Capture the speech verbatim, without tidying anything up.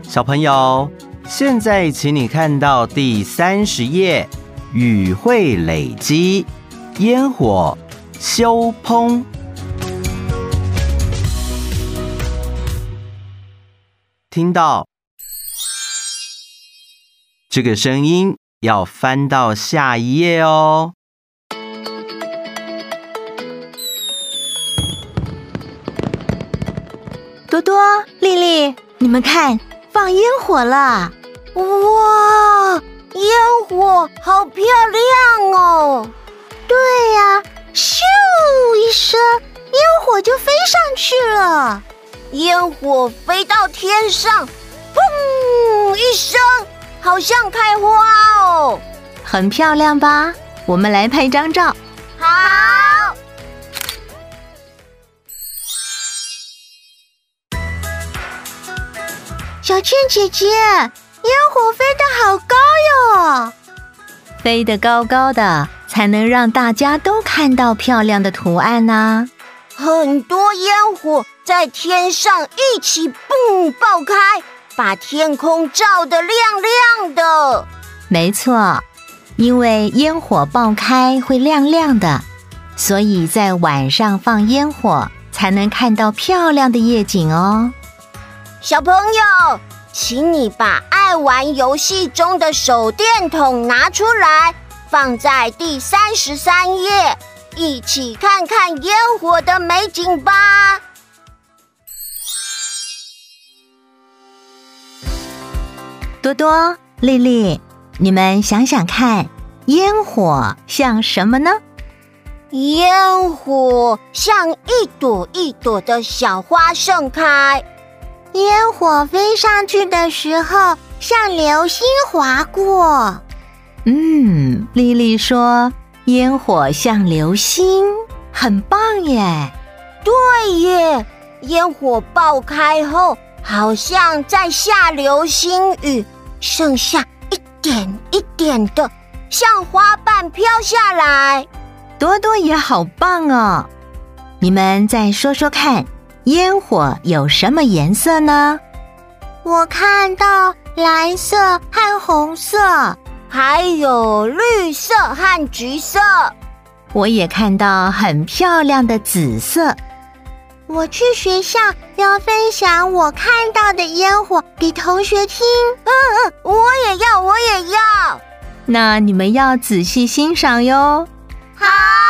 小朋友，现在请你看到第三十页，雨会累积，烟火休烹。听到这个声音，要翻到下一页哦。 多多、丽丽，你们看，放烟火了！ 哇，烟火好漂亮哦！ 对呀，咻一声，烟火就飞上去了。 烟火飞到天上，砰一声，好像开花哦， 很漂亮吧？我们来拍张照。 好。 小倩姐姐，烟火飞得好高哟！飞得高高的，才能让大家都看到漂亮的图案啊。 很多烟火在天上一起蹦爆开，把天空照得亮亮的。 没错，因为烟火爆开会亮亮的，所以在晚上放烟火才能看到漂亮的夜景哦。 小朋友，请你把爱玩游戏中的手电筒拿出来，放在第三十三页，一起看看烟火的美景吧。 多多、丽丽，你们想想看，烟火像什么呢？ 烟火像一朵一朵的小花盛开， 烟火飞上去的时候，像流星划过。嗯，丽丽说烟火像流星，很棒耶。 对耶，烟火爆开后好像在下流星雨，剩下一点一点的，像花瓣飘下来。 多多也好棒哦，你们再说说看，烟火有什么颜色呢？我看到蓝色和红色， 还有绿色和橘色。 我也看到很漂亮的紫色。我去学校要分享我看到的烟火给同学听。 嗯嗯，我也要，我也要。 那你们要仔细欣赏哟。 好。